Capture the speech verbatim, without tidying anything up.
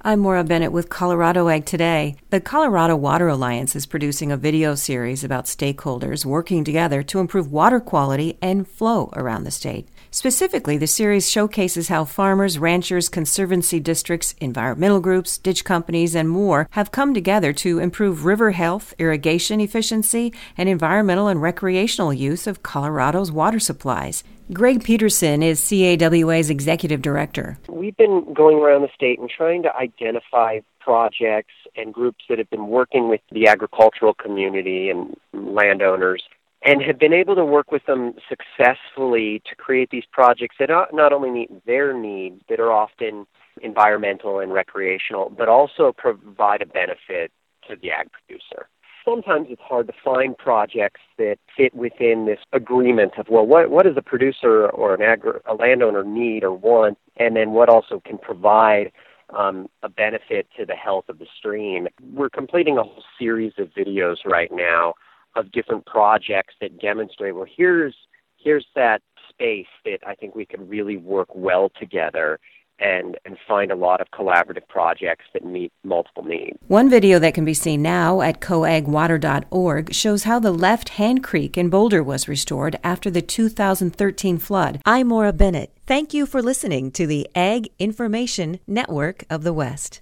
I'm Maura Bennett with Colorado Ag Today. The Colorado Water Alliance is producing a video series about stakeholders working together to improve water quality and flow around the state. Specifically, the series showcases how farmers, ranchers, conservancy districts, environmental groups, ditch companies, and more have come together to improve river health, irrigation efficiency, and environmental and recreational use of Colorado's water supplies. Greg Peterson is C A W A's executive director. We've been going around the state and trying to identify projects and groups that have been working with the agricultural community and landowners, and have been able to work with them successfully to create these projects that not only meet their needs, that are often environmental and recreational, but also provide a benefit to the ag producer. Sometimes it's hard to find projects that fit within this agreement of, well, what what does a producer or an agri- a landowner need or want, and then what also can provide um, a benefit to the health of the stream. We're completing a whole series of videos right now of different projects that demonstrate, well, here's here's that space that I think we can really work well together and, and find a lot of collaborative projects that meet multiple needs. One video that can be seen now at coag water dot org shows how the left hand creek in Boulder was restored after the two thousand thirteen flood. I'm Maura Bennett. Thank you for listening to the Ag Information Network of the West.